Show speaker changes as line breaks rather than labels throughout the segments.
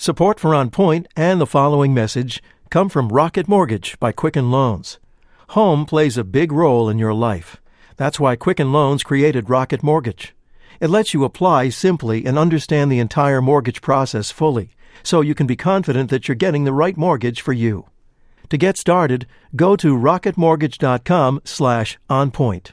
Support for On Point and the following message come from Rocket Mortgage by Quicken Loans. Home plays a big role in your life. That's why Quicken Loans created Rocket Mortgage. It lets you apply simply and understand the entire mortgage process fully, so you can be confident that you're getting the right mortgage for you. To get started, go to rocketmortgage.com/onpoint.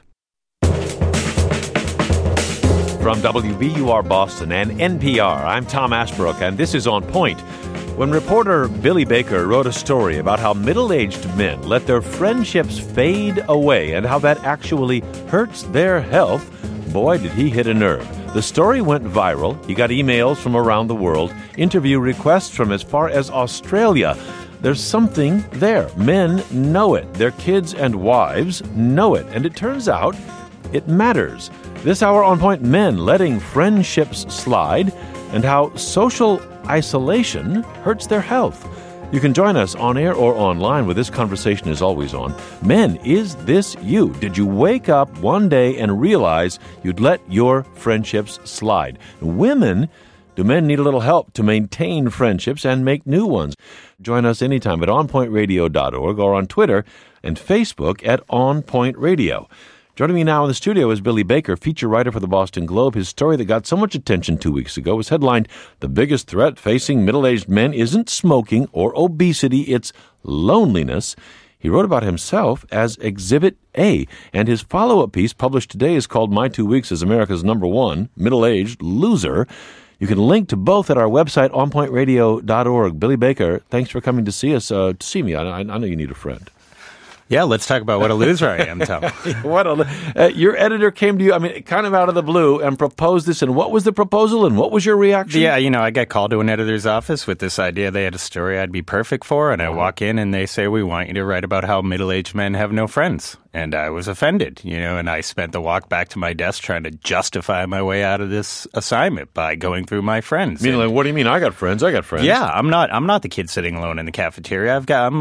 From WBUR Boston and NPR, I'm Tom Ashbrook, and this is On Point. When reporter Billy Baker wrote a story about how middle-aged men let their friendships fade away and how that actually hurts their health, boy, did he hit a nerve. The story went viral. He got emails from around the world, interview requests from as far as Australia. There's something there. Men know it. Their kids and wives know it. And it turns out it matters. This hour On Point, men letting friendships slide and how social isolation hurts their health. You can join us on air or online where this conversation is always on. Men, is this you? Did you wake up one day and realize you'd let your friendships slide? Women, do men need a little help to maintain friendships and make new ones? Join us anytime at onpointradio.org or on Twitter and Facebook at On Point Radio. Joining me now in the studio is Billy Baker, feature writer for the Boston Globe. His story that got so much attention 2 weeks ago was headlined, "The Biggest Threat Facing Middle-Aged Men Isn't Smoking or Obesity, It's Loneliness." He wrote about himself as Exhibit A, and his follow-up piece published today is called "My 2 Weeks as America's #1 Middle-Aged Loser." You can link to both at our website, onpointradio.org. Billy Baker, thanks for coming to see us, to see me. I know you need a friend.
Yeah, let's talk about what a loser I am, Tom.
Your editor came to you, kind of out of the blue, and proposed this. And what was the proposal, and what was your reaction?
Yeah, I got called to an editor's office with this idea they had a story I'd be perfect for, and I walk in and they say, "We want you to write about how middle-aged men have no friends." And I was offended, and I spent the walk back to my desk trying to justify my way out of this assignment by going through my friends.
What do you mean? I got friends.
Yeah, I'm not the kid sitting alone in the cafeteria.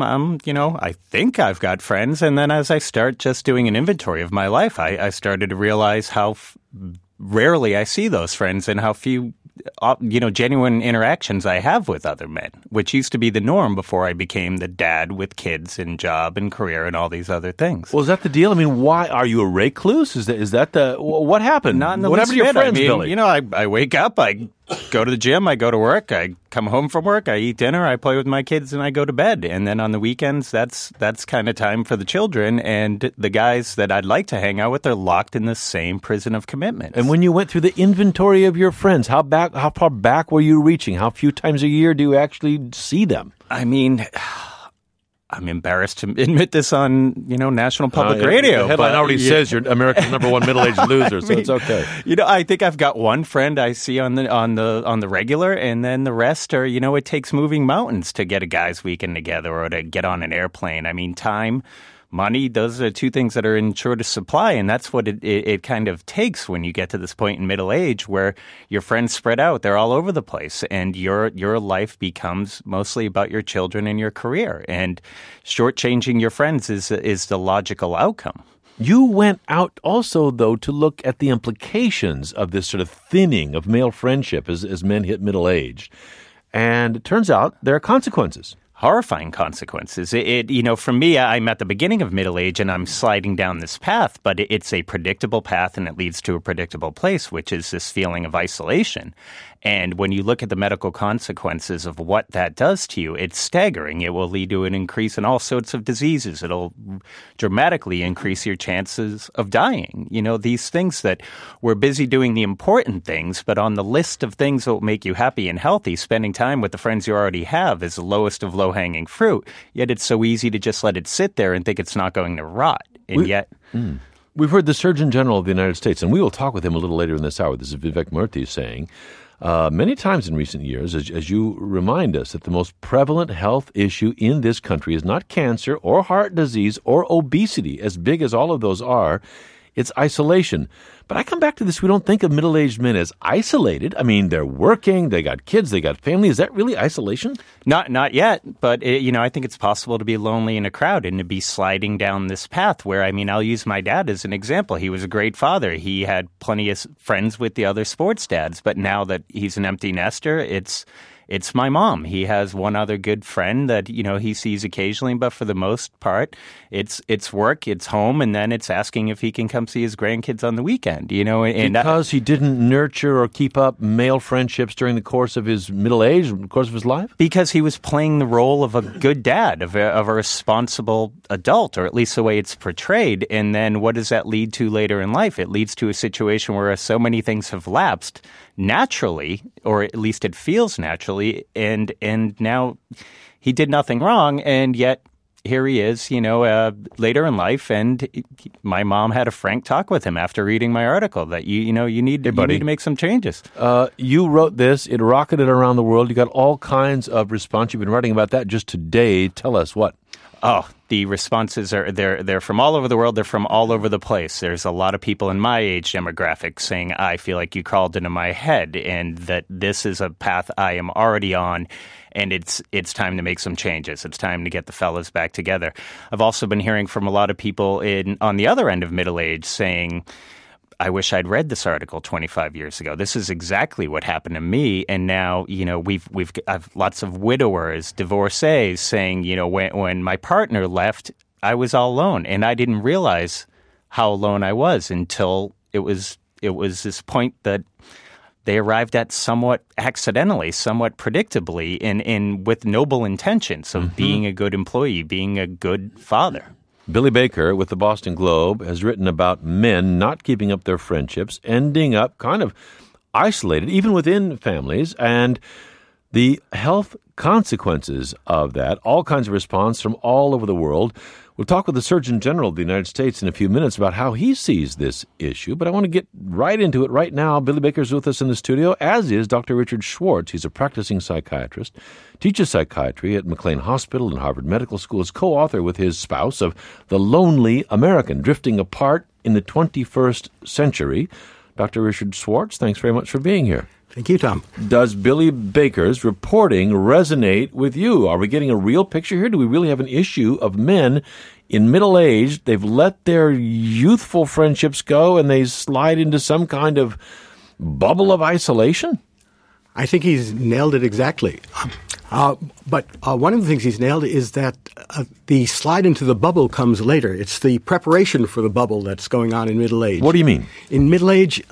I think I've got friends. And then as I start just doing an inventory of my life, I started to realize how rarely I see those friends and how few genuine interactions I have with other men, which used to be the norm before I became the dad with kids and job and career and all these other things.
Well, is that the deal? Why are you a recluse? Is that the what happened?
Not in the
what happened to your friends, Billy?
I wake up, I go to the gym, I go to work, I come home from work, I eat dinner, I play with my kids, and I go to bed. And then on the weekends, that's kind of time for the children. And the guys that I'd like to hang out with are locked in the same prison of commitment.
And when you went through the inventory of your friends, how far back were you reaching? How few times a year do you actually see them?
I'm embarrassed to admit this on, national public radio.
The headline already says you're America's #1 middle-aged loser, so it's okay.
I think I've got one friend I see on the regular, and then the rest are, it takes moving mountains to get a guys' weekend together or to get on an airplane. Time, money, those are two things that are in shortest supply, and that's what it kind of takes when you get to this point in middle age where your friends spread out. They're all over the place, and your life becomes mostly about your children and your career. And shortchanging your friends is the logical outcome.
You went out also, though, to look at the implications of this sort of thinning of male friendship as men hit middle age. And it turns out there are consequences.
Horrifying consequences. For me, I'm at the beginning of middle age and I'm sliding down this path, but it's a predictable path and it leads to a predictable place, which is this feeling of isolation. And when you look at the medical consequences of what that does to you, it's staggering. It will lead to an increase in all sorts of diseases. It'll dramatically increase your chances of dying. These things that we're busy doing the important things, but on the list of things that will make you happy and healthy, spending time with the friends you already have is the lowest of low-hanging fruit. Yet it's so easy to just let it sit there and think it's not going to rot.
We've heard the Surgeon General of the United States, and we will talk with him a little later in this hour. This is Vivek Murthy saying, many times in recent years, as you remind us, that the most prevalent health issue in this country is not cancer or heart disease or obesity, as big as all of those are. It's isolation. But I come back to this. We don't think of middle-aged men as isolated. They're working, they got kids, they got family. Is that really isolation?
Not yet. But, I think it's possible to be lonely in a crowd and to be sliding down this path where, I'll use my dad as an example. He was a great father. He had plenty of friends with the other sports dads. But now that he's an empty nester, it's it's my mom. He has one other good friend that, he sees occasionally, but for the most part, it's work, it's home, and then it's asking if he can come see his grandkids on the weekend, And
because he didn't nurture or keep up male friendships during the course of his middle age, the course of his life?
Because he was playing the role of a good dad, of a responsible adult, or at least the way it's portrayed. And then what does that lead to later in life? It leads to a situation where so many things have lapsed naturally, or at least it feels naturally, and now he did nothing wrong, and yet here he is, later in life, and my mom had a frank talk with him after reading my article that you need to make some changes.
You wrote this; it rocketed around the world. You got all kinds of response. You've been writing about that just today. Tell us what.
Oh, the responses they're from all over the world. They're from all over the place. There's a lot of people in my age demographic saying, I feel like you crawled into my head, and that this is a path I am already on, and it's time to make some changes. It's time to get the fellas back together. I've also been hearing from a lot of people on the other end of middle age saying, I wish I'd read this article 25 years ago. This is exactly what happened to me. And now, I've lots of widowers, divorcees saying, when my partner left, I was all alone, and I didn't realize how alone I was until it was this point that they arrived at somewhat accidentally, somewhat predictably, in with noble intentions of being a good employee, being a good father.
Billy Baker with the Boston Globe has written about men not keeping up their friendships, ending up kind of isolated, even within families, and the health consequences of that. All kinds of response from all over the world. We'll talk with the Surgeon General of the United States in a few minutes about how he sees this issue, but I want to get right into it right now. Billy Baker's with us in the studio, as is Dr. Richard Schwartz. He's a practicing psychiatrist, teaches psychiatry at McLean Hospital and Harvard Medical School, is co-author with his spouse of The Lonely American, Drifting Apart in the 21st Century. Dr. Richard Schwartz, thanks very much for being here.
Thank you, Tom.
Does Billy Baker's reporting resonate with you? Are we getting a real picture here? Do we really have an issue of men in middle age? They've let their youthful friendships go and they slide into some kind of bubble of isolation?
I think he's nailed it exactly. But one of the things he's nailed is that the slide into the bubble comes later. It's the preparation for the bubble that's going on in middle age.
What do you mean?
In middle age,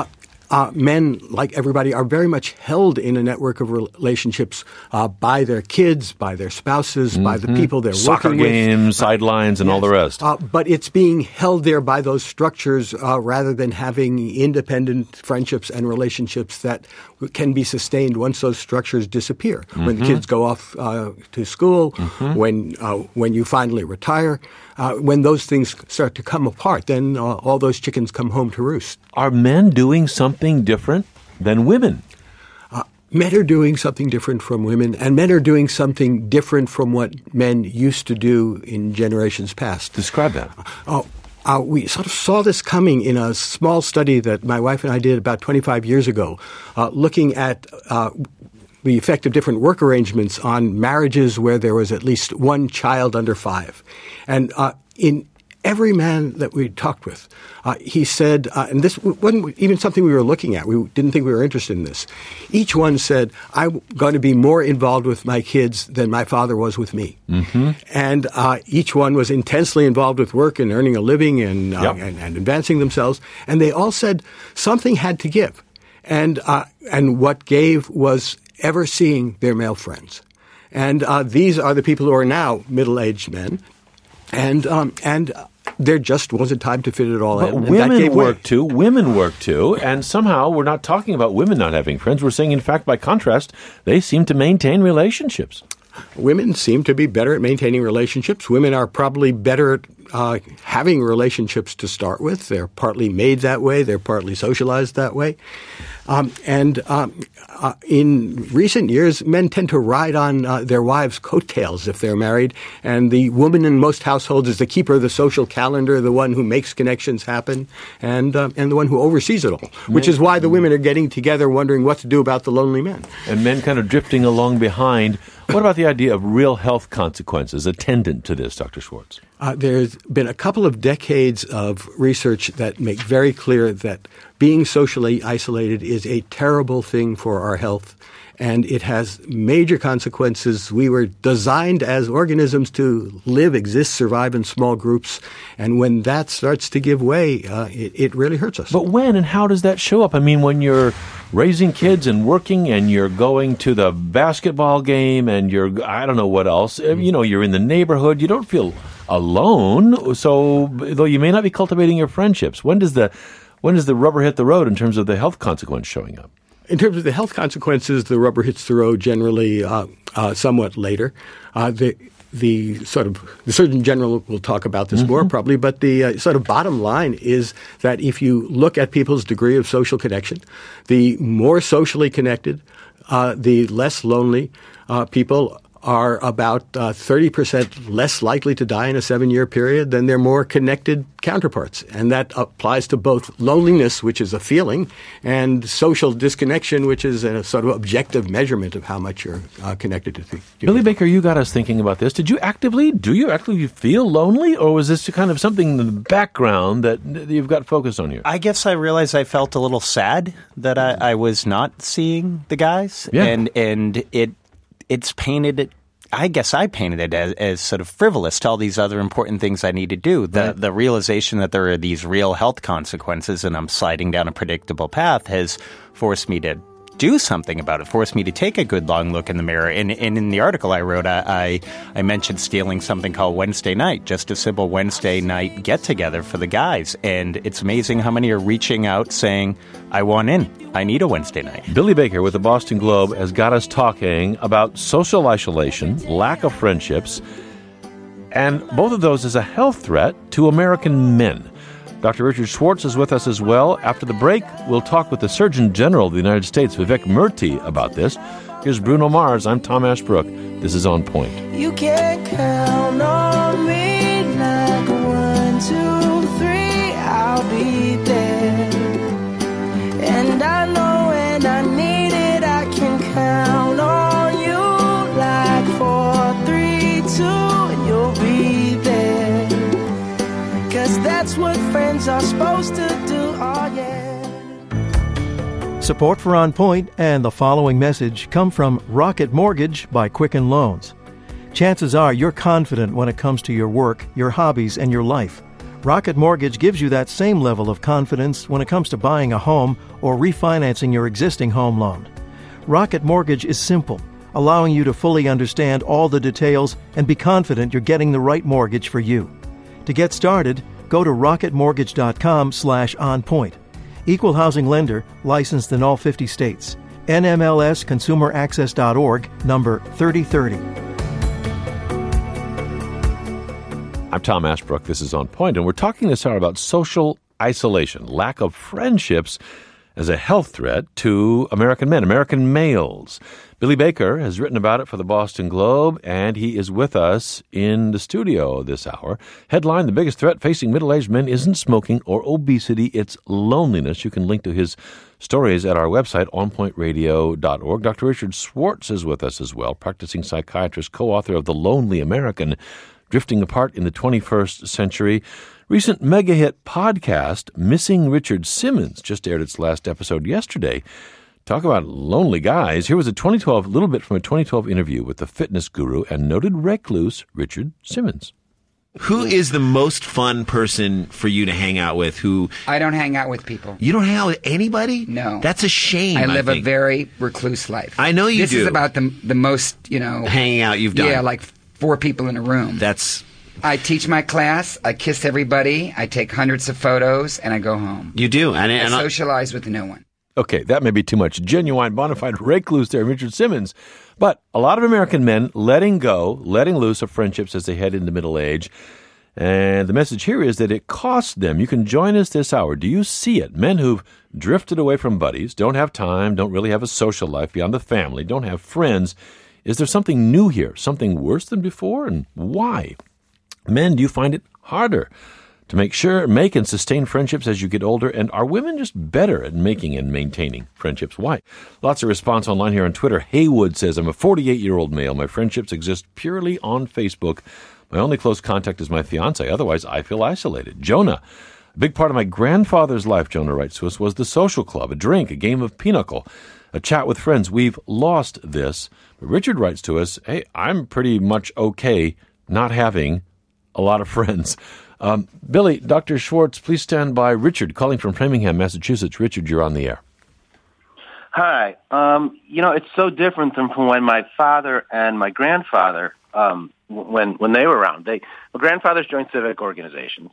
men, like everybody, are very much held in a network of relationships by their kids, by their spouses, by the people they're
Soccer
working with.
Soccer games, sidelines, and all the rest.
But it's being held there by those structures rather than having independent friendships and relationships that can be sustained once those structures disappear. When the kids go off to school, when you finally retire, when those things start to come apart, then all those chickens come home to roost.
Are men doing something different than women?
Men are doing something different from women, and men are doing something different from what men used to do in generations past.
Describe that.
We sort of saw this coming in a small study that my wife and I did about 25 years ago, looking at the effect of different work arrangements on marriages where there was at least one child under 5. And in every man that we talked with, he said, and this wasn't even something we were looking at. We didn't think we were interested in this. Each one said, I'm going to be more involved with my kids than my father was with me. And each one was intensely involved with work and earning a living and advancing themselves. And they all said something had to give. And what gave was ever seeing their male friends. And these are the people who are now middle-aged men. And there just wasn't time to fit it all in.
But women work too. Women work too. And somehow we're not talking about women not having friends. We're saying, in fact, by contrast, they seem to maintain relationships.
Women seem to be better at maintaining relationships. Women are probably better at having relationships to start with. They're partly made that way. They're partly socialized that way. In recent years, men tend to ride on their wives' coattails if they're married. And the woman in most households is the keeper of the social calendar, the one who makes connections happen, and the one who oversees it all, which is why the women are getting together wondering what to do about the lonely men.
And men kind of drifting along behind. What about the idea of real health consequences attendant to this, Dr. Schwartz?
There's been a couple of decades of research that make very clear that being socially isolated is a terrible thing for our health, and it has major consequences. We were designed as organisms to live, exist, survive in small groups, and when that starts to give way, it really hurts us.
But when and how does that show up? I mean, when you're raising kids and working and you're going to the basketball game and you're, I don't know what else, you're in the neighborhood, you don't feel alone. So, though you may not be cultivating your friendships, when does the rubber hit the road in terms of the health consequence showing up?
In terms of the health consequences, the rubber hits the road generally somewhat later. The Surgeon General will talk about this more probably, but the sort of bottom line is that if you look at people's degree of social connection, the more socially connected, the less lonely people are about 30% less likely to die in a 7-year period than their more connected counterparts. And that applies to both loneliness, which is a feeling, and social disconnection, which is a sort of objective measurement of how much you're connected to people.
Billy Baker, you got us thinking about this. Do you actively feel lonely, or was this kind of something in the background that you've got focused on here?
I guess I realized I felt a little sad that I was not seeing the guys.
Yeah.
And it's painted it. I guess I painted it as sort of frivolous to all these other important things I need to do. The realization that there are these real health consequences and I'm sliding down a predictable path has forced me to do something about it, forced me to take a good long look in the mirror. And in the article I wrote, I mentioned stealing something called Wednesday night, just a simple Wednesday night get-together for the guys. And it's amazing how many are reaching out saying, I want in. I need a Wednesday night.
Billy Baker with the Boston Globe has got us talking about social isolation, lack of friendships, and both of those as a health threat to American men. Dr. Richard Schwartz is with us as well. After the break, we'll talk with the Surgeon General of the United States, Vivek Murthy, about this. Here's Bruno Mars. I'm Tom Ashbrook. This is On Point.
You can count on me like 1, 2, 3, I'll be there. And I know when I need it, I can count on you like 4, 3, 2, and you'll be there. 'Cause that's what friends are supposed to do, oh yeah.
Support for On Point and the following message come from Rocket Mortgage by Quicken Loans. Chances are you're confident when it comes to your work, your hobbies, and your life. Rocket Mortgage gives you that same level of confidence when it comes to buying a home or refinancing your existing home loan. Rocket Mortgage is simple, allowing you to fully understand all the details and be confident you're getting the right mortgage for you. To get started, go to rocketmortgage.com/onpoint. Equal housing lender, licensed in all 50 states. NMLS ConsumerAccess.org, number 3030.
I'm Tom Ashbrook. This is On Point, and we're talking this hour about social isolation, lack of friendships as a health threat to American men, American males. Billy Baker has written about it for the Boston Globe, and he is with us in the studio this hour. Headline, the biggest threat facing middle-aged men isn't smoking or obesity, it's loneliness. You can link to his stories at our website, onpointradio.org. Dr. Richard Schwartz is with us as well, practicing psychiatrist, co-author of The Lonely American, Drifting Apart in the 21st Century. Recent mega-hit podcast, Missing Richard Simmons, just aired its last episode yesterday. Talk about lonely guys. Here was a little bit from a 2012 interview with the fitness guru and noted recluse Richard Simmons.
Who is the most fun person for you to hang out with?
I don't hang out with people.
You don't hang out with anybody?
No.
That's a shame.
I live a very recluse life.
I know you do.
This is about the most,
hanging out you've done.
Yeah, like 4 people in a room. I teach my class, I kiss everybody, I take hundreds of photos, and I go home.
You do. And
I socialize with no one.
Okay, that may be too much. Genuine, bona fide recluse there, Richard Simmons. But a lot of American men letting loose of friendships as they head into middle age. And the message here is that it costs them. You can join us this hour. Do you see it? Men who've drifted away from buddies, don't have time, don't really have a social life beyond the family, don't have friends. Is there something new here, something worse than before, and why? Men, do you find it harder to make and sustain friendships as you get older? And are women just better at making and maintaining friendships? Why? Lots of response online here on Twitter. Haywood says, I'm a 48-year-old male. My friendships exist purely on Facebook. My only close contact is my fiance. Otherwise, I feel isolated. Jonah, a big part of my grandfather's life, Jonah writes to us, was the social club, a drink, a game of pinochle. a chat with friends. We've lost this. But Richard writes to us, hey, I'm pretty much okay not having a lot of friends. Billy, Dr. Schwartz, please stand by. Richard, calling from Framingham, Massachusetts. Richard, you're on the air.
Hi. It's so different than from when my father and my grandfather, when they were around. My grandfathers joined civic organizations.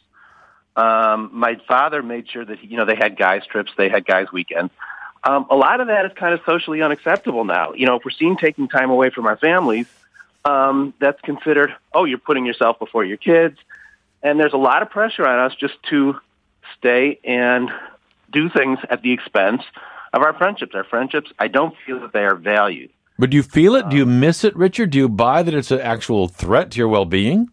My father made sure that, they had guys' trips, they had guys' weekends. A lot of that is kind of socially unacceptable now. If we're seen taking time away from our families, that's considered, you're putting yourself before your kids. And there's a lot of pressure on us just to stay and do things at the expense of our friendships. Our friendships, I don't feel that they are valued.
But do you feel it? Do you miss it, Richard? Do you buy that it's an actual threat to your well-being?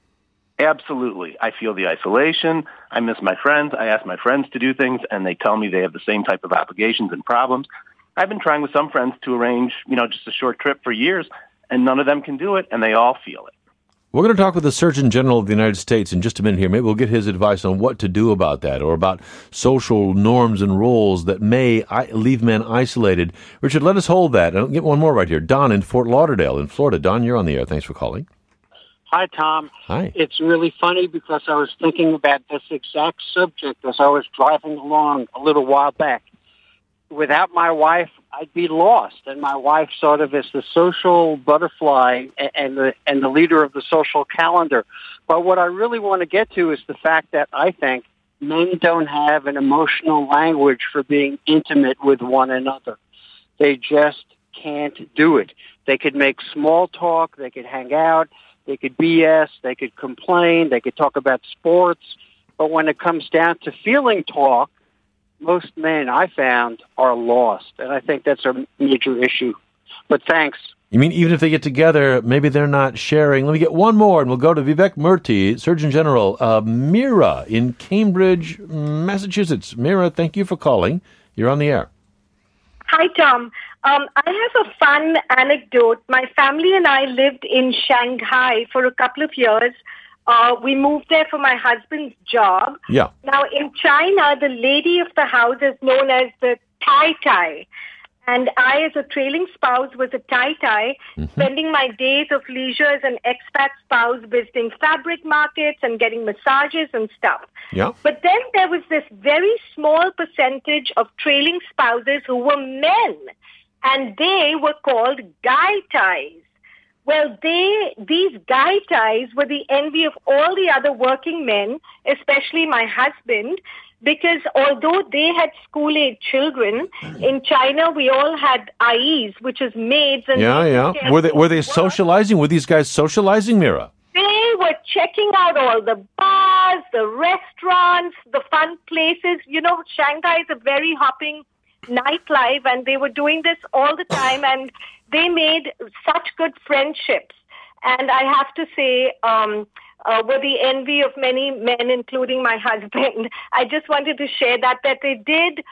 Absolutely. I feel the isolation. I miss my friends. I ask my friends to do things, and they tell me they have the same type of obligations and problems. I've been trying with some friends to arrange, just a short trip for years, and none of them can do it, and they all feel it.
We're going to talk with the Surgeon General of the United States in just a minute here. Maybe we'll get his advice on what to do about that, or about social norms and roles that may leave men isolated. Richard, let us hold that. I'll get one more right here. Don in Fort Lauderdale in Florida. Don, you're on the air. Thanks for calling.
Hi, Tom.
Hi.
It's really funny because I was thinking about this exact subject as I was driving along a little while back. Without my wife, I'd be lost, and my wife sort of is the social butterfly and the leader of the social calendar. But what I really want to get to is the fact that I think men don't have an emotional language for being intimate with one another. They just can't do it. They could make small talk, they could hang out, they could BS, they could complain, they could talk about sports, but when it comes down to feeling talk, most men, I found, are lost, and I think that's a major issue. But thanks.
You mean even if they get together, maybe they're not sharing? Let me get one more, and we'll go to Vivek Murthy, Surgeon General. Mira in Cambridge, Massachusetts. Mira, thank you for calling. You're on the air.
Hi, Tom. I have a fun anecdote. My family and I lived in Shanghai for a couple of years. We moved there for my husband's job.
Yeah.
Now, in China, the lady of the house is known as the Tai Tai. And I, as a trailing spouse, was a Tai Tai, spending my days of leisure as an expat spouse visiting fabric markets and getting massages and stuff.
Yeah.
But then there was this very small percentage of trailing spouses who were men, and they were called Gai Tais. Well, these Gai Tais were the envy of all the other working men, especially my husband, because although they had school-age children, in China we all had AIs, which is maids. And
yeah. Were they socializing? Were these guys socializing, Mira?
They were checking out all the bars, the restaurants, the fun places. Shanghai is a very hopping nightlife, and they were doing this all the time, and they made such good friendships. And I have to say, were the envy of many men, including my husband. I just wanted to share that they did,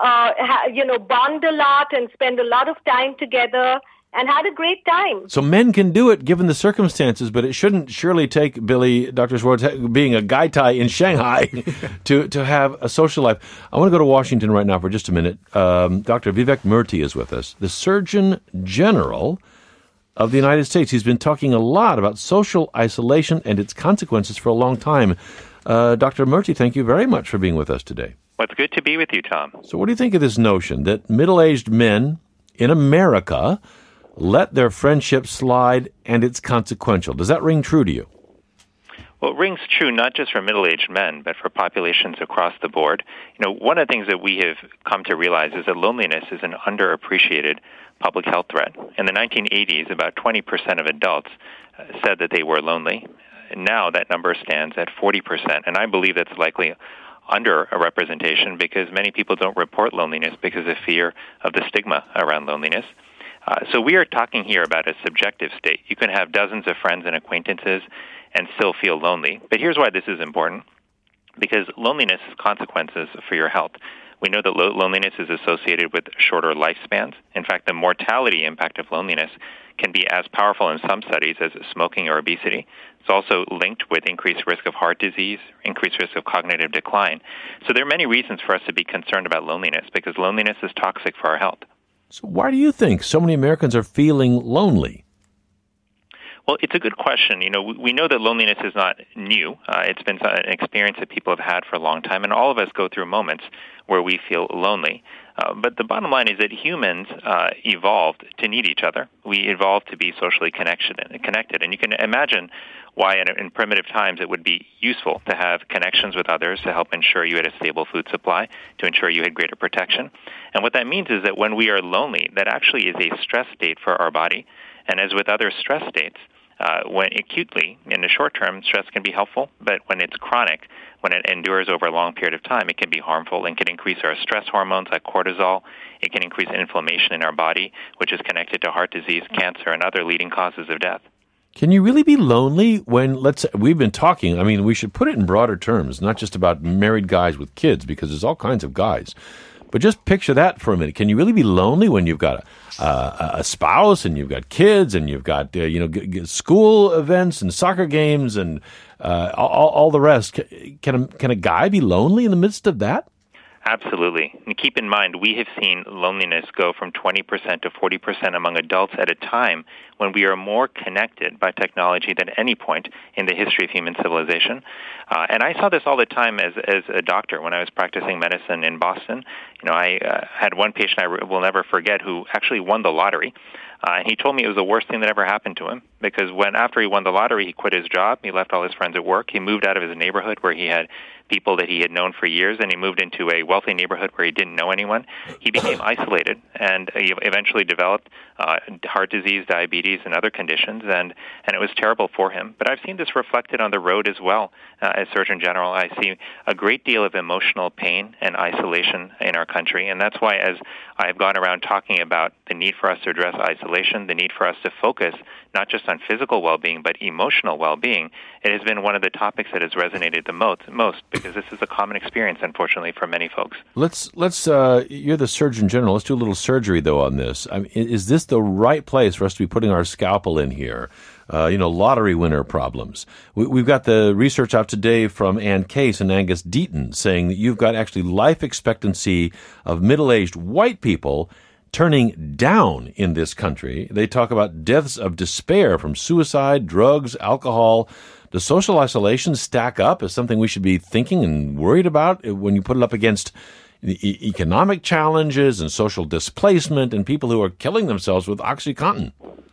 bond a lot and spend a lot of time together and had a great time.
So men can do it given the circumstances, but it shouldn't surely take, Billy, Dr. Schwartz, being a Gai Tai in Shanghai to have a social life. I want to go to Washington right now for just a minute. Dr. Vivek Murthy is with us, the Surgeon General of the United States. He's been talking a lot about social isolation and its consequences for a long time. Dr. Murthy, thank you very much for being with us today.
Well, it's good to be with you, Tom.
So what do you think of this notion that middle-aged men in America let their friendship slide and it's consequential? Does that ring true to you?
Well, it rings true not just for middle-aged men, but for populations across the board. One of the things that we have come to realize is that loneliness is an underappreciated public health threat. In the 1980s, about 20% of adults said that they were lonely. And now that number stands at 40%, and I believe that's likely under a representation because many people don't report loneliness because of fear of the stigma around loneliness. So we are talking here about a subjective state. You can have dozens of friends and acquaintances and still feel lonely. But here's why this is important, because loneliness has consequences for your health. We know that loneliness is associated with shorter lifespans. In fact, the mortality impact of loneliness can be as powerful in some studies as smoking or obesity. It's also linked with increased risk of heart disease, increased risk of cognitive decline. So there are many reasons for us to be concerned about loneliness because loneliness is toxic for our health.
So why do you think so many Americans are feeling lonely?
Well, it's a good question. We know that loneliness is not new. It's been an experience that people have had for a long time, and all of us go through moments where we feel lonely. But the bottom line is that humans evolved to need each other. We evolved to be socially connected. And you can imagine why in primitive times it would be useful to have connections with others to help ensure you had a stable food supply, to ensure you had greater protection. And what that means is that when we are lonely, that actually is a stress state for our body. And as with other stress states, when acutely, in the short term, stress can be helpful, but when it's chronic, when it endures over a long period of time, it can be harmful and can increase our stress hormones like cortisol. It can increase inflammation in our body, which is connected to heart disease, cancer, and other leading causes of death.
Can you really be lonely when, we've been talking, we should put it in broader terms, not just about married guys with kids, because there's all kinds of guys. But just picture that for a minute. Can you really be lonely when you've got a spouse and you've got kids and you've got school events and soccer games and all the rest? Can a guy be lonely in the midst of that?
Absolutely. And keep in mind, we have seen loneliness go from 20% to 40% among adults at a time when we are more connected by technology than any point in the history of human civilization. And I saw this all the time as a doctor when I was practicing medicine in Boston. I had one patient I will never forget who actually won the lottery. And he told me it was the worst thing that ever happened to him because after he won the lottery, he quit his job. He left all his friends at work. He moved out of his neighborhood where he had people that he had known for years, and he moved into a wealthy neighborhood where he didn't know anyone. He became isolated, and he eventually developed heart disease, diabetes, and other conditions, and it was terrible for him. But I've seen this reflected on the road as well. As Surgeon General, I see a great deal of emotional pain and isolation in our country, and that's why as I've gone around talking about the need for us to address isolation, the need for us to focus not just on physical well-being, but emotional well-being, it has been one of the topics that has resonated the most because this is a common experience, unfortunately, for many folks.
Let's you're the Surgeon General. Let's do a little surgery, though, on this. Is this the right place for us to be putting our scalpel in here? Lottery winner problems. We've got the research out today from Ann Case and Angus Deaton saying that you've got actually life expectancy of middle-aged white people turning down in this country. They talk about deaths of despair from suicide, drugs, alcohol. Does social isolation stack up as something we should be thinking and worried about when you put it up against the economic challenges and social displacement and people who are killing themselves with OxyContin?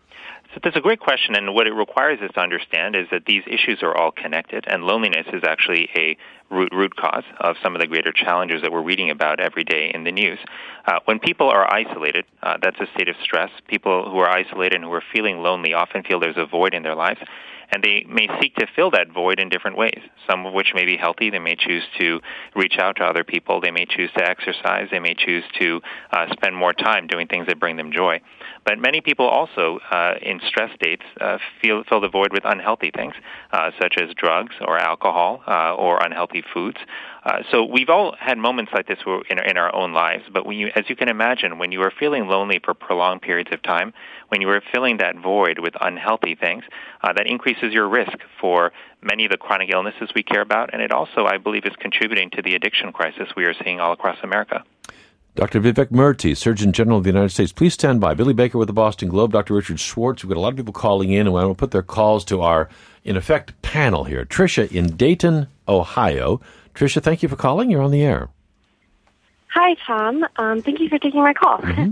So that's a great question, and what it requires us to understand is that these issues are all connected, and loneliness is actually a root cause of some of the greater challenges that we're reading about every day in the news. When people are isolated, that's a state of stress. People who are isolated and who are feeling lonely often feel there's a void in their lives, and they may seek to fill that void in different ways, some of which may be healthy. They may choose to reach out to other people. They may choose to exercise. They may choose to spend more time doing things that bring them joy. But many people also, in stress states, fill the void with unhealthy things, such as drugs or alcohol or unhealthy foods. So we've all had moments like this in our own lives. But as you can imagine, when you are feeling lonely for prolonged periods of time, when you are filling that void with unhealthy things, that increases your risk for many of the chronic illnesses we care about. And it also, I believe, is contributing to the addiction crisis we are seeing all across America.
Dr. Vivek Murthy, Surgeon General of the United States. Please stand by. Billy Baker with the Boston Globe, Dr. Richard Schwartz. We've got a lot of people calling in, and I want to put their calls to our, in effect, panel here. Tricia in Dayton, Ohio. Tricia, thank you for calling. You're on the air.
Hi, Tom. Thank you for taking my call.
Mm-hmm.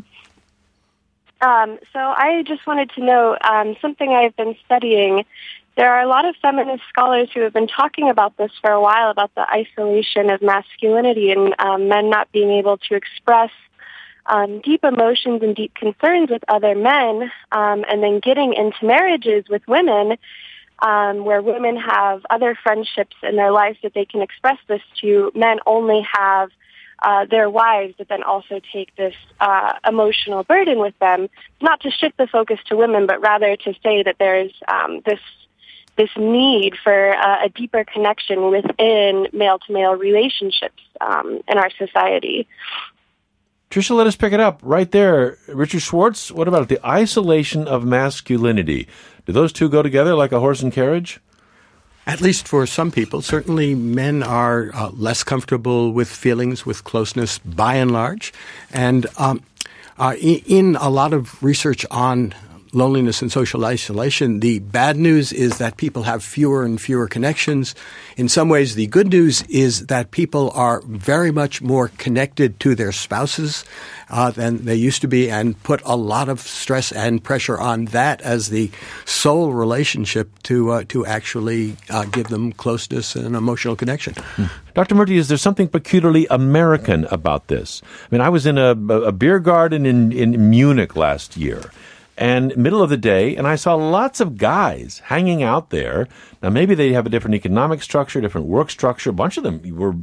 So I just wanted to know something I've been studying. There are a lot of feminist scholars who have been talking about this for a while, about the isolation of masculinity and men not being able to express deep emotions and deep concerns with other men, and then getting into marriages with women where women have other friendships in their lives that they can express this to. Men only have their wives, but then also take this emotional burden with them, not to shift the focus to women, but rather to say that there's this need for a deeper connection within male-to-male relationships in our society.
Tricia, let us pick it up right there. Richard Schwartz, what about the isolation of masculinity? Do those two go together like a horse and carriage?
At least for some people. Certainly men are less comfortable with feelings, with closeness by and large. And In a lot of research on loneliness and social isolation, the bad news is that people have fewer and fewer connections. In some ways, the good news is that people are very much more connected to their spouses than they used to be, and put a lot of stress and pressure on that as the sole relationship to actually give them closeness and emotional connection.
Dr. Murty, is there something peculiarly American about this? I mean, I was in a beer garden in Munich last year, and middle of the day, and I saw lots of guys hanging out there. Now, maybe they have a different economic structure, different work structure. A bunch of them were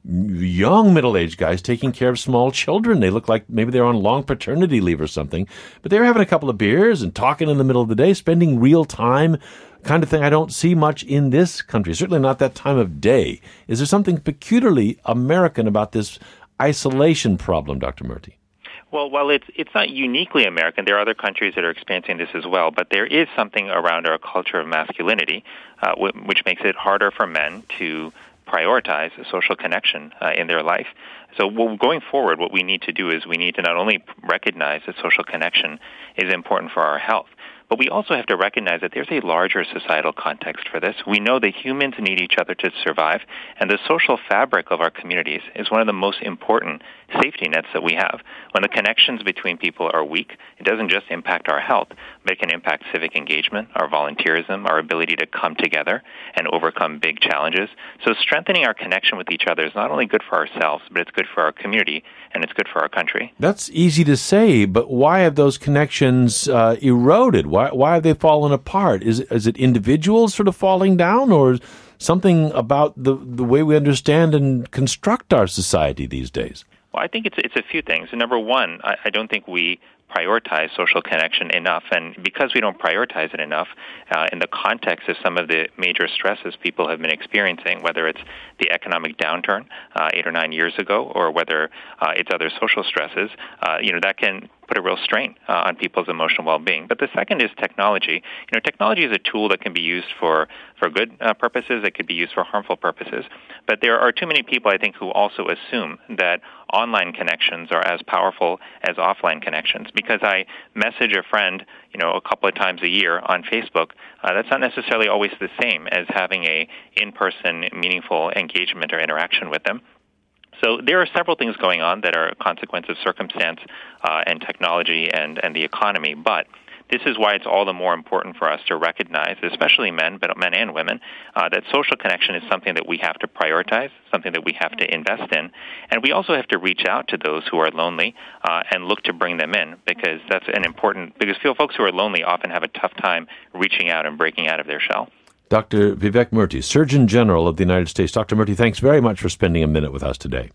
young middle-aged guys taking care of small children. They look like maybe they're on long paternity leave or something. But they were having a couple of beers and talking in the middle of the day, spending real time, kind of thing I don't see much in this country, certainly not that time of day. Is there something peculiarly American about this isolation problem, Dr. Murty?
Well, while it's not uniquely American, there are other countries that are experiencing this as well. But there is something around our culture of masculinity, which makes it harder for men to prioritize a social connection in their life. So going forward, what we need to do is we need to not only recognize that social connection is important for our health, but we also have to recognize that there's a larger societal context for this. We know that humans need each other to survive, and the social fabric of our communities is one of the most important safety nets that we have. When the connections between people are weak, it doesn't just impact our health, but it can impact civic engagement, our volunteerism, our ability to come together and overcome big challenges. So strengthening our connection with each other is not only good for ourselves, but it's good for our community, and it's good for our country.
That's easy to say, but why have those connections eroded? Why have they fallen apart? Is it individuals sort of falling down, or something about the way we understand and construct our society these days?
Well, I think it's a few things. Number one, I don't think we prioritize social connection enough, and because we don't prioritize it enough, in the context of some of the major stresses people have been experiencing, whether it's the economic downturn 8 or 9 years ago, or whether it's other social stresses, that can put a real strain on people's emotional well-being. But the second is technology. Technology is a tool that can be used for good purposes. It could be used for harmful purposes. But there are too many people, I think, who also assume that online connections are as powerful as offline connections. Because I message a friend, a couple of times a year on Facebook, that's not necessarily always the same as having a in-person, meaningful engagement or interaction with them. So there are several things going on that are a consequence of circumstance and technology and the economy. But this is why it's all the more important for us to recognize, especially men, but men and women, that social connection is something that we have to prioritize, something that we have to invest in. And we also have to reach out to those who are lonely and look to bring them in, because that's because folks who are lonely often have a tough time reaching out and breaking out of their shell.
Dr. Vivek Murty, Surgeon General of the United States. Dr. Murty, thanks very much for spending a minute with us today.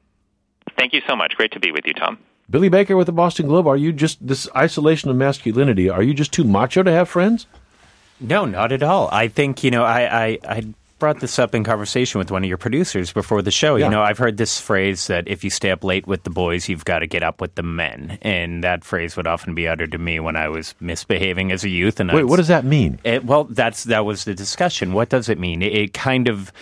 Thank you so much. Great to be with you, Tom.
Billy Baker with the Boston Globe. Are you just, this isolation of masculinity, are you just too macho to have friends?
No, not at all. I think, I brought this up in conversation with one of your producers before the show.
Yeah.
I've heard this phrase that if you stay up late with the boys, you've got to get up with the men. And that phrase would often be uttered to me when I was misbehaving as a youth. And
wait, what does that mean?
That was the discussion. What does it mean? It kind of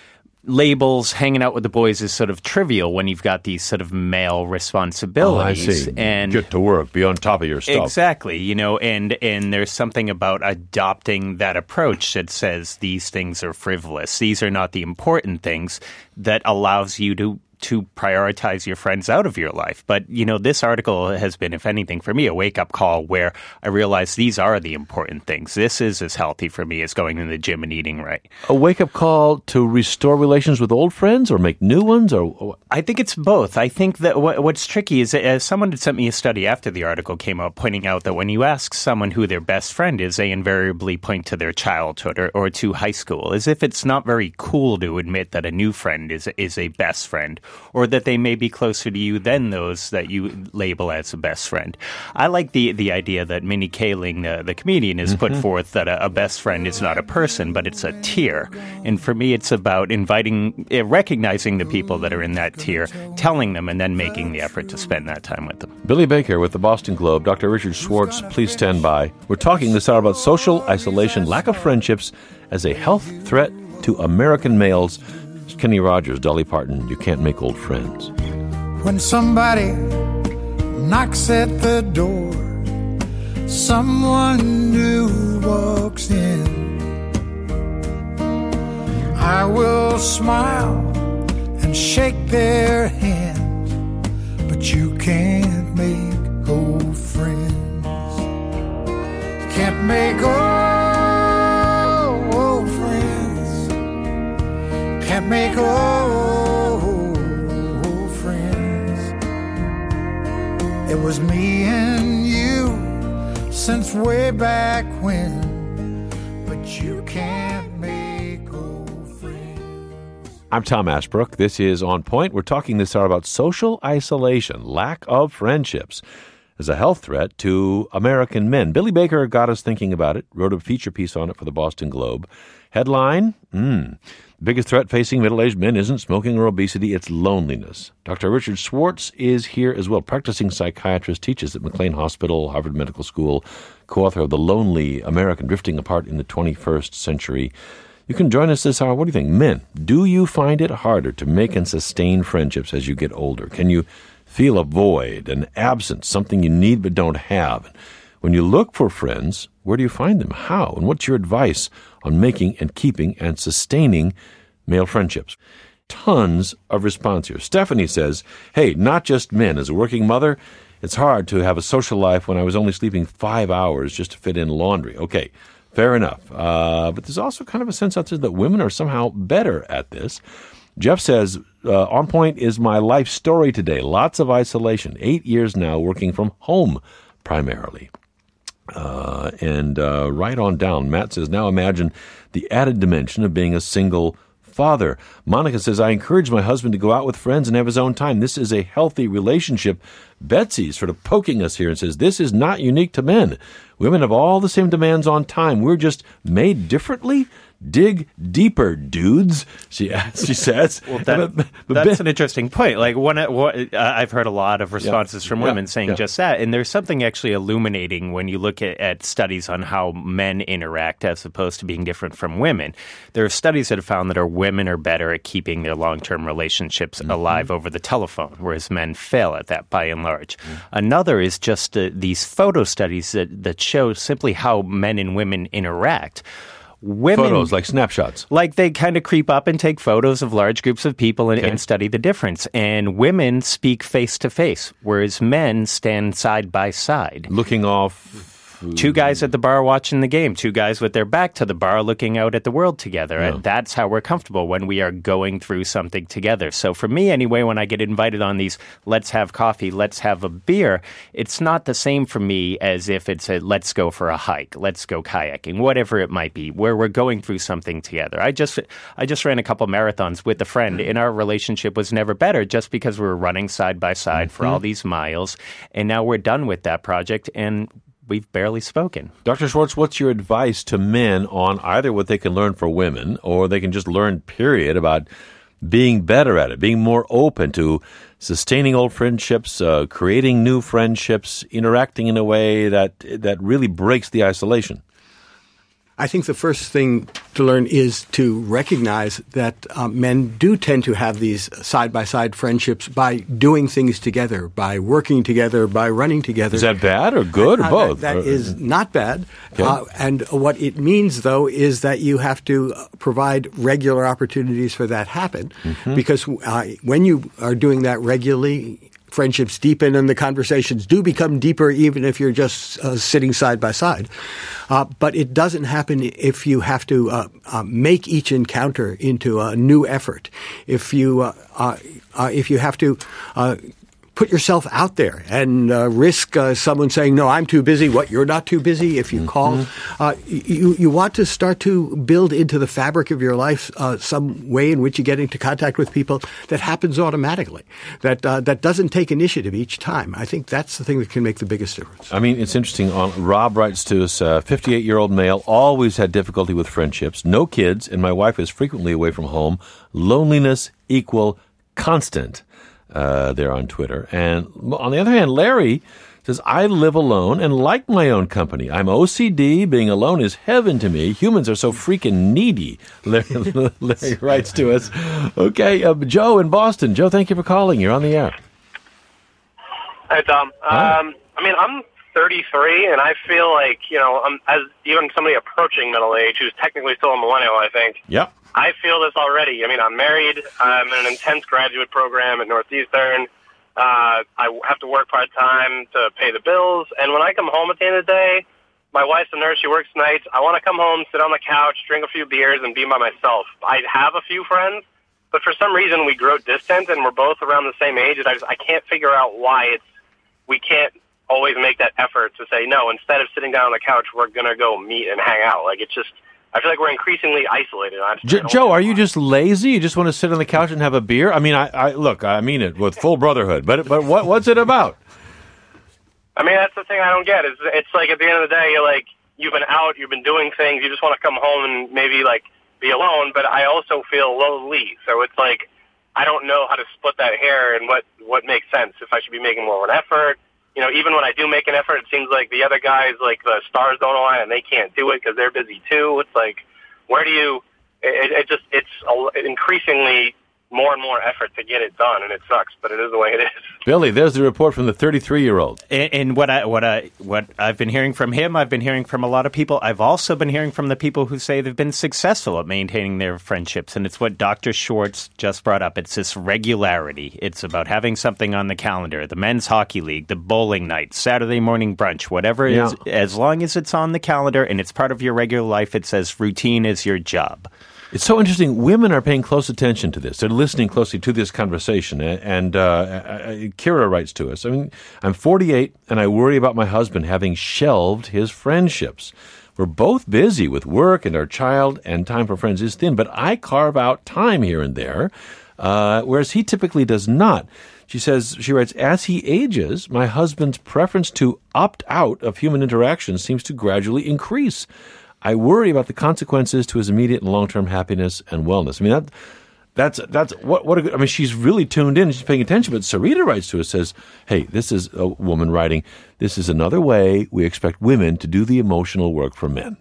labels hanging out with the boys as sort of trivial when you've got these sort of male responsibilities.
Oh, I see.
And
get to work, be on top of your stuff.
Exactly, and there's something about adopting that approach that says these things are frivolous. These are not the important things, that allows you to prioritize your friends out of your life. But, this article has been, if anything, for me, a wake-up call where I realize these are the important things. This is as healthy for me as going to the gym and eating right.
A wake-up call to restore relations with old friends or make new ones? Or
I think it's both. I think that what's tricky is someone had sent me a study after the article came out pointing out that when you ask someone who their best friend is, they invariably point to their childhood or to high school, as if it's not very cool to admit that a new friend is a best friend, or that they may be closer to you than those that you label as a best friend. I like the idea that Minnie Kaling, the comedian, has put forth that a best friend is not a person, but it's a tier. And for me, it's about recognizing the people that are in that tier, telling them, and then making the effort to spend that time with them.
Billy Baker with the Boston Globe. Dr. Richard Schwartz, please stand by. We're talking this hour about social isolation, lack of friendships as a health threat to American males. Kenny Rogers, Dolly Parton, You Can't Make Old Friends.
When somebody knocks at the door. Someone new walks in. I will smile and shake their hands, but you can't make old friends. You can't make old friends. Can't make old friends. It was me and you since way back when, but you can't make old friends.
I'm Tom Ashbrook. This is On Point. We're talking this hour about social isolation, lack of friendships, as a health threat to American men. Billy Baker got us thinking about it, wrote a feature piece on it for the Boston Globe. Headline, the biggest threat facing middle-aged men isn't smoking or obesity, it's loneliness. Dr. Richard Schwartz is here as well. Practicing psychiatrist, teaches at McLean Hospital, Harvard Medical School, co-author of The Lonely American, Drifting Apart in the 21st Century. You can join us this hour. What do you think? Men, do you find it harder to make and sustain friendships as you get older? Can you feel a void, an absence, something you need but don't have? When you look for friends, where do you find them? How? And what's your advice on making and keeping and sustaining male friendships? Tons of response here. Stephanie says, hey, not just men. As a working mother, it's hard to have a social life when I was only sleeping 5 hours just to fit in laundry. Okay, fair enough. But there's also kind of a sense out there that women are somehow better at this. Jeff says, On Point is my life story today. Lots of isolation. 8 years now working from home primarily. Right on down, Matt says, now imagine the added dimension of being a single father. Monica says, I encourage my husband to go out with friends and have his own time. This is a healthy relationship. Betsy's sort of poking us here and says, this is not unique to men. Women have all the same demands on time. We're just made differently. Dig deeper, dudes, she says.
Well, that's an interesting point. Like I've heard a lot of responses from women saying just that. And there's something actually illuminating when you look at studies on how men interact as opposed to being different from women. There are studies that have found that our women are better at keeping their long-term relationships alive over the telephone, whereas men fail at that by and large. Another is just these photo studies that show simply how men and women interact. Women,
photos, like snapshots.
Like they kind of creep up and take photos of large groups of people and study the difference. And women speak face-to-face, whereas men stand side by side.
Looking off.
Two guys at the bar watching the game, two guys with their back to the bar looking out at the world together. Yeah. And that's how we're comfortable when we are going through something together. So for me anyway, when I get invited on these let's have coffee, let's have a beer, it's not the same for me as if it's a let's go for a hike, let's go kayaking, whatever it might be, where we're going through something together. I just ran a couple marathons with a friend, and our relationship was never better just because we were running side by side for all these miles. And now we're done with that project, and we've barely spoken.
Dr. Schwartz, what's your advice to men on either what they can learn for women or they can just learn, period, about being better at it, being more open to sustaining old friendships, creating new friendships, interacting in a way that really breaks the isolation?
I think the first thing to learn is to recognize that men do tend to have these side-by-side friendships by doing things together, by working together, by running together.
Is that bad or good or both?
That is not bad.
Okay.
And what it means, though, is that you have to provide regular opportunities for that happen. Because when you are doing that regularly, friendships deepen and the conversations do become deeper even if you're just sitting side by side. But it doesn't happen if you have to make each encounter into a new effort. If you have to put yourself out there and risk someone saying, no, I'm too busy. What, you're not too busy? If you call, you want to start to build into the fabric of your life some way in which you get into contact with people that happens automatically, that doesn't take initiative each time. I think that's the thing that can make the biggest difference.
I mean, it's interesting. Rob writes to us, 58-year-old male, always had difficulty with friendships, no kids, and my wife is frequently away from home. Loneliness equal constant. There on Twitter. And on the other hand, Larry says, I live alone and like my own company. I'm OCD. Being alone is heaven to me. Humans are so freaking needy, Larry writes to us. Okay, Joe in Boston. Joe, thank you for calling. You're on the air.
Hi, Tom.
Hi.
I mean, I'm 33, and I feel like, as even somebody approaching middle age, who's technically still a millennial, I think,
Yep.
I feel this already. I mean, I'm married. I'm in an intense graduate program at Northeastern. I have to work part-time to pay the bills. And when I come home at the end of the day, my wife's a nurse. She works nights. I want to come home, sit on the couch, drink a few beers, and be by myself. I have a few friends, but for some reason we grow distant, and we're both around the same age. And I can't figure out why we can't always make that effort to say, no, instead of sitting down on the couch, we're going to go meet and hang out. Like, it's just... I feel like we're increasingly isolated.
Joe, are you just lazy? You just want to sit on the couch and have a beer? I mean, I mean it with full brotherhood, but what's it about?
I mean, that's the thing I don't get. It's like at the end of the day, you're like, you've been out, you've been doing things, you just want to come home and maybe like be alone, but I also feel lonely. So it's like, I don't know how to split that hair and what makes sense. If I should be making more of an effort. Even when I do make an effort, it seems like the other guys, like the stars don't align and they can't do it because they're busy too. It's like, where do you? It's increasingly more and more effort to get it done, and it sucks, but it is the way it is.
Billy, there's the report from the 33-year-old.
And what I've been hearing from him, I've been hearing from a lot of people. I've also been hearing from the people who say they've been successful at maintaining their friendships, and it's what Dr. Schwartz just brought up. It's this regularity. It's about having something on the calendar, the men's hockey league, the bowling night, Saturday morning brunch, whatever it is. As long as it's on the calendar and it's part of your regular life, it says routine is your job.
It's so interesting. Women are paying close attention to this. They're listening closely to this conversation. And Kira writes to us, I'm 48, and I worry about my husband having shelved his friendships. We're both busy with work and our child, and time for friends is thin, but I carve out time here and there, whereas he typically does not. She writes, as he ages, my husband's preference to opt out of human interaction seems to gradually increase. I worry about the consequences to his immediate and long-term happiness and wellness. I mean, that's what a good. I mean, she's really tuned in. She's paying attention. But Sarita writes to us, says, "Hey, this is a woman writing. This is another way we expect women to do the emotional work for men."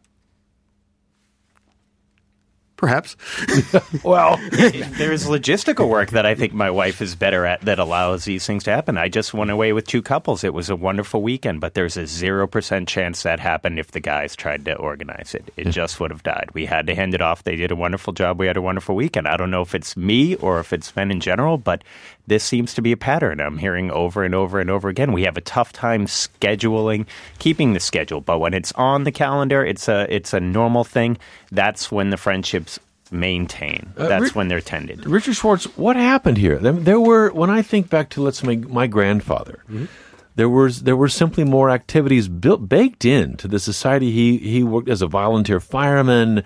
Perhaps.
Well, there's logistical work that I think my wife is better at that allows these things to happen. I just went away with 2 couples. It was a wonderful weekend, but there's a 0% chance that happened if the guys tried to organize it. It just would have died. We had to hand it off. They did a wonderful job. We had a wonderful weekend. I don't know if it's me or if it's men in general, but this seems to be a pattern I'm hearing over and over and over again. We have a tough time keeping the schedule, but when it's on the calendar, it's a normal thing. That's when the friendships maintain. That's when they're tended.
Richard Schwartz, what happened here? There were, when I think back to, let's say, my grandfather, there were simply more activities baked into the society. He worked as a volunteer fireman,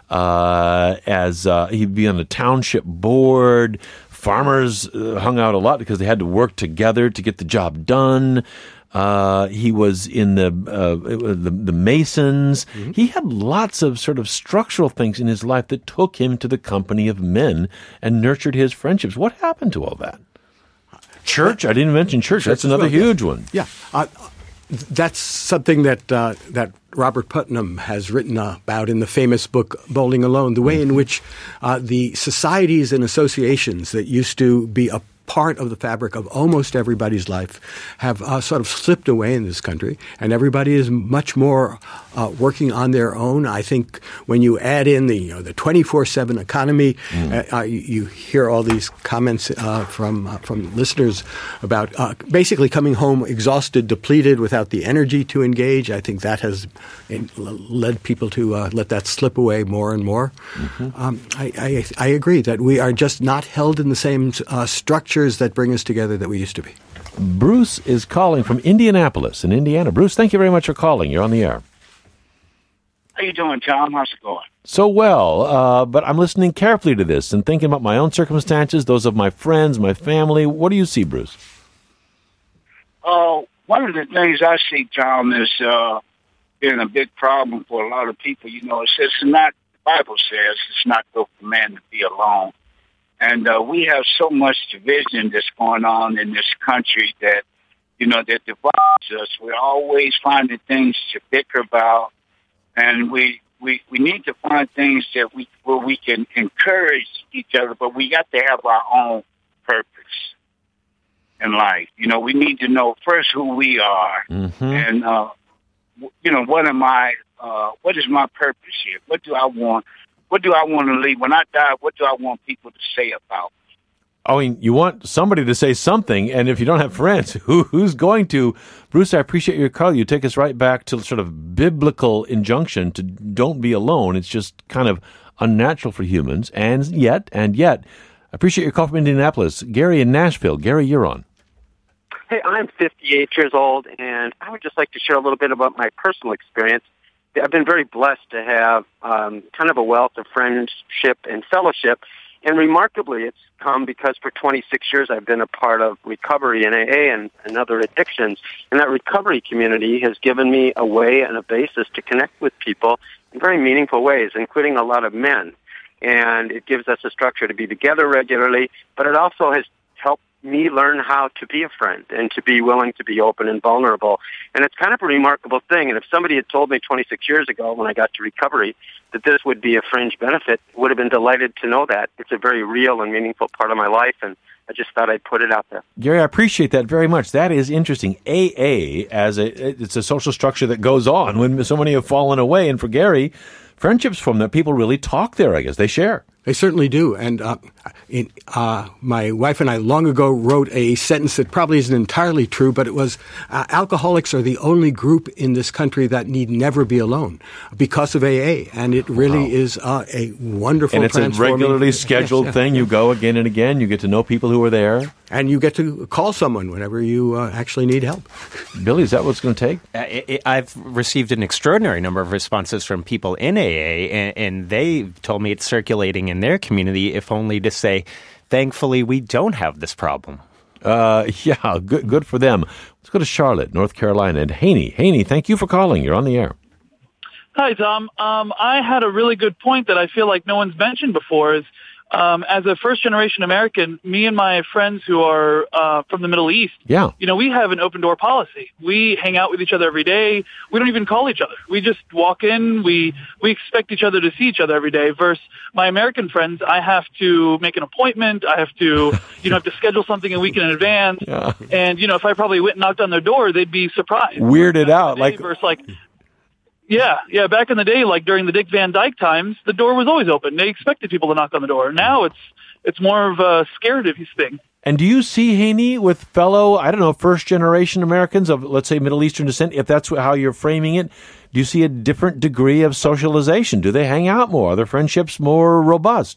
he'd be on the township board. Farmers hung out a lot because they had to work together to get the job done. He was in the Masons. Mm-hmm. He had lots of sort of structural things in his life that took him to the company of men and nurtured his friendships. What happened to all that? Church? I didn't mention church. That's another huge one.
Yeah. That's something that Robert Putnam has written about in the famous book Bowling Alone, the way in which the societies and associations that used to be a part of the fabric of almost everybody's life have sort of slipped away in this country, and everybody is much more working on their own. I think when you add in the 24/7 economy, you hear all these comments from listeners about basically coming home exhausted, depleted, without the energy to engage. I think that has led people to let that slip away more and more. Mm-hmm. I agree that we are just not held in the same structures that bring us together that we used to be.
Bruce is calling from Indianapolis in Indiana. Bruce, thank you very much for calling. You're on the air.
How you doing, Tom? How's it going?
So well, but I'm listening carefully to this and thinking about my own circumstances, those of my friends, my family. What do you see, Bruce?
One of the things I see, Tom, is being a big problem for a lot of people. It says the Bible says it's not good for man to be alone. And we have so much division that's going on in this country that divides us. We're always finding things to bicker about, and we need to find things where we can encourage each other, but we got to have our own purpose. in life. You know, we need to know first who we are, and you know, what is my purpose here? What do I want? What do I want to leave when I die? What do I want people to say about me?
I mean, you want somebody to say something, and if you don't have friends, who's going to? Bruce, I appreciate your call. You take us right back to sort of biblical injunction to don't be alone. It's just kind of unnatural for humans, and yet, I appreciate your call from Indianapolis. Gary in Nashville. Gary, you're on.
Hey, I'm 58 years old, and I would just like to share a little bit about my personal experience. I've been very blessed to have kind of a wealth of friendship and fellowship. And remarkably, it's come because for 26 years I've been a part of recovery in AA and other addictions. And that recovery community has given me a way and a basis to connect with people in very meaningful ways, including a lot of men. And it gives us a structure to be together regularly, but it also has helped me learn how to be a friend and to be willing to be open and vulnerable. And it's kind of a remarkable thing. And if somebody had told me 26 years ago when I got to recovery that this would be a fringe benefit, I would have been delighted to know that. It's a very real and meaningful part of my life, and I just thought I'd put it out there.
Gary, I appreciate that very much. That is interesting. AA, it's a social structure that goes on when so many have fallen away. And for Gary, friendships from that, people really talk there, I guess. They share.
They certainly do. And my wife and I long ago wrote a sentence that probably isn't entirely true, but it was, alcoholics are the only group in this country that need never be alone because of AA. And it really is a wonderful,
and it's a regularly scheduled thing. You go again and again. You get to know people who are there.
And you get to call someone whenever you actually need help.
Billy, is that what it's going to take?
I've received an extraordinary number of responses from people in AA, and they told me it's circulating in their community, if only to say, thankfully, we don't have this problem.
Yeah, good for them. Let's go to Charlotte, North Carolina, and Haney. Haney, thank you for calling. You're on the air.
Hi, Tom. I had a really good point that I feel like no one's mentioned before is, as a first-generation American, me and my friends who are from the Middle East, we have an open-door policy. We hang out with each other every day. We don't even call each other. We just walk in. We expect each other to see each other every day. Versus my American friends, I have to make an appointment. I have to, have to schedule something a week in advance. Yeah. And, if I probably went and knocked on their door, they'd be surprised.
Weirded out.
Yeah. Back in the day, like during the Dick Van Dyke times, the door was always open. They expected people to knock on the door. Now it's more of a scared of his thing.
And do you see, Haney, with fellow, first-generation Americans of, let's say, Middle Eastern descent, if that's how you're framing it, do you see a different degree of socialization? Do they hang out more? Are their friendships more robust?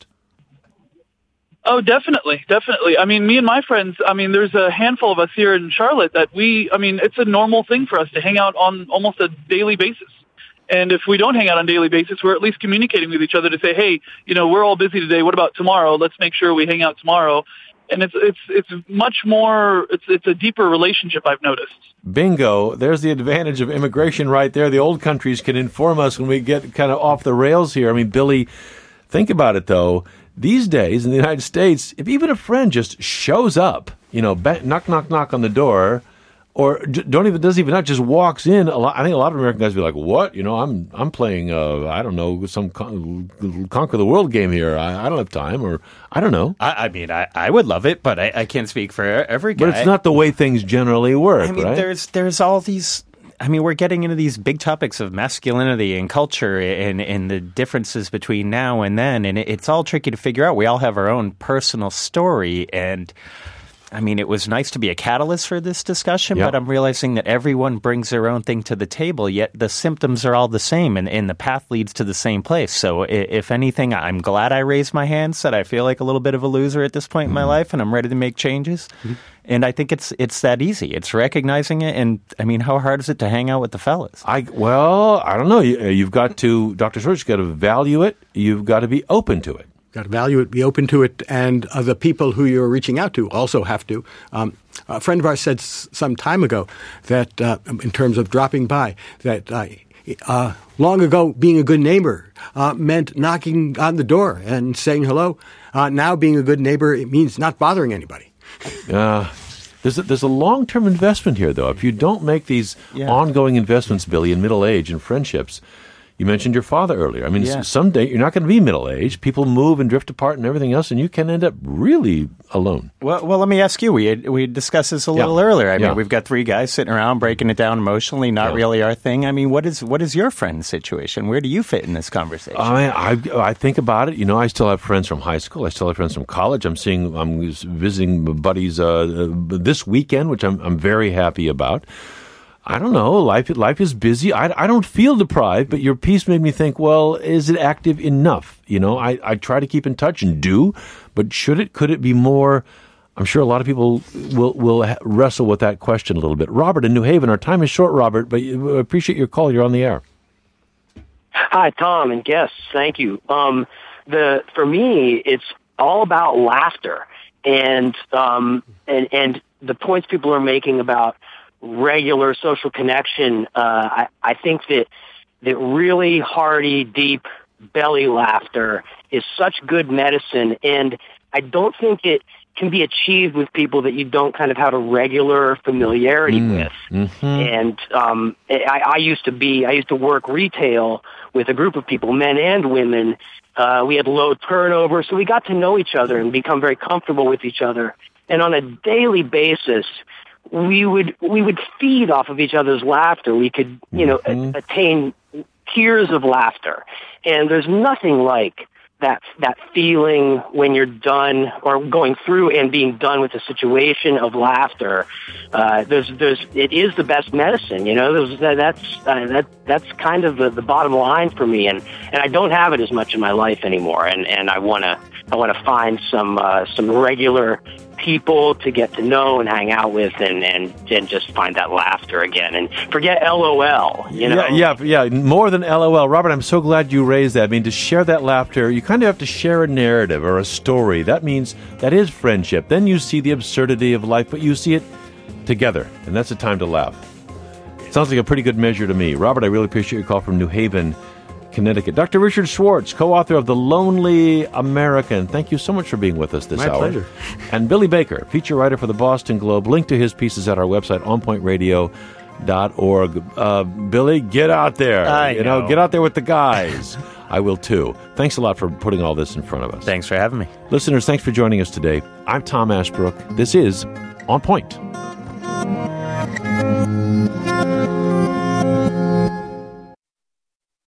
Oh, definitely. I mean, me and my friends, there's a handful of us here in Charlotte that it's a normal thing for us to hang out on almost a daily basis. And if we don't hang out on a daily basis, we're at least communicating with each other to say, hey, we're all busy today. What about tomorrow? Let's make sure we hang out tomorrow. And it's much more, it's a deeper relationship, I've noticed.
Bingo. There's the advantage of immigration right there. The old countries can inform us when we get kind of off the rails here. I mean, Billy, think about it, though. These days in the United States, if even a friend just shows up, knock, knock, knock on the door, or not just walks in. I think a lot of American guys be like, "What? I'm playing. Some conquer the world game here. I don't have time, or I don't know."
I would love it, but I can't speak for every guy.
But it's not the way things generally work. Right?
There's all these. We're getting into these big topics of masculinity and culture and the differences between now and then, and it's all tricky to figure out. We all have our own personal story, and it was nice to be a catalyst for this discussion, but I'm realizing that everyone brings their own thing to the table, yet the symptoms are all the same, and the path leads to the same place. So if anything, I'm glad I raised my hand, said I feel like a little bit of a loser at this point in my life, and I'm ready to make changes. Mm-hmm. And I think it's that easy. It's recognizing it, and how hard is it to hang out with the fellas?
I don't know. You've got to, Dr. Schwartz, you've got to value it. You've got to be open to it.
Got to value it, be open to it, and the people who you're reaching out to also have to. A friend of ours said some time ago that, in terms of dropping by, that long ago being a good neighbor meant knocking on the door and saying hello. Now being a good neighbor, it means not bothering anybody.
There's a long-term investment here, though. If you don't make these ongoing investments, Billy, in middle age and friendships, You mentioned your father earlier. I mean,
Yeah.
someday you're not going to be middle-aged. People move and drift apart and everything else, and you can end up really alone.
Well, let me ask you. We discussed this a little earlier. I mean, we've got three guys sitting around breaking it down emotionally, not really our thing. I mean, what is your friend's situation? Where do you fit in this conversation?
I think about it. You know, I still have friends from high school. I still have friends from college. I'm visiting buddies this weekend, which I'm very happy about. I don't know. Life is busy. I don't feel deprived, but your piece made me think, well, is it active enough? You know, I try to keep in touch and do, but could it be more? I'm sure a lot of people will wrestle with that question a little bit. Robert in New Haven, our time is short, Robert, but I appreciate your call. You're on the air.
Hi, Tom and guests. Thank you. For me, it's all about laughter and the points people are making about regular social connection. I think that really hearty, deep belly laughter is such good medicine, and I don't think it can be achieved with people that you don't kind of have a regular familiarity with.
Mm-hmm.
And I used to work retail with a group of people, men and women. We had low turnover, so we got to know each other and become very comfortable with each other. And on a daily basis, we would feed off of each other's laughter. We could, attain tears of laughter. And there's nothing like that feeling when you're done or going through and being done with a situation of laughter. It is the best medicine, you know. That's kind of the bottom line for me, and I don't have it as much in my life anymore. And I want to find some regular people to get to know and hang out with and just find that laughter again and forget LOL, you know?
Yeah, more than LOL. Robert, I'm so glad you raised that. I mean, to share that laughter, you kind of have to share a narrative or a story. That means that is friendship. Then you see the absurdity of life, but you see it together, and that's the time to laugh. Sounds like a pretty good measure to me. Robert, I really appreciate your call from New Haven, Connecticut. Dr. Richard Schwartz, co-author of The Lonely American. Thank you so much for being with us this hour.
My pleasure.
And Billy Baker, feature writer for the Boston Globe. Link to his pieces at our website, onpointradio.org. Billy, get out there.
I know.
Get out there with the guys. I will too. Thanks a lot for putting all this in front of us.
Thanks for having me.
Listeners, thanks for joining us today. I'm Tom Ashbrook. This is On Point.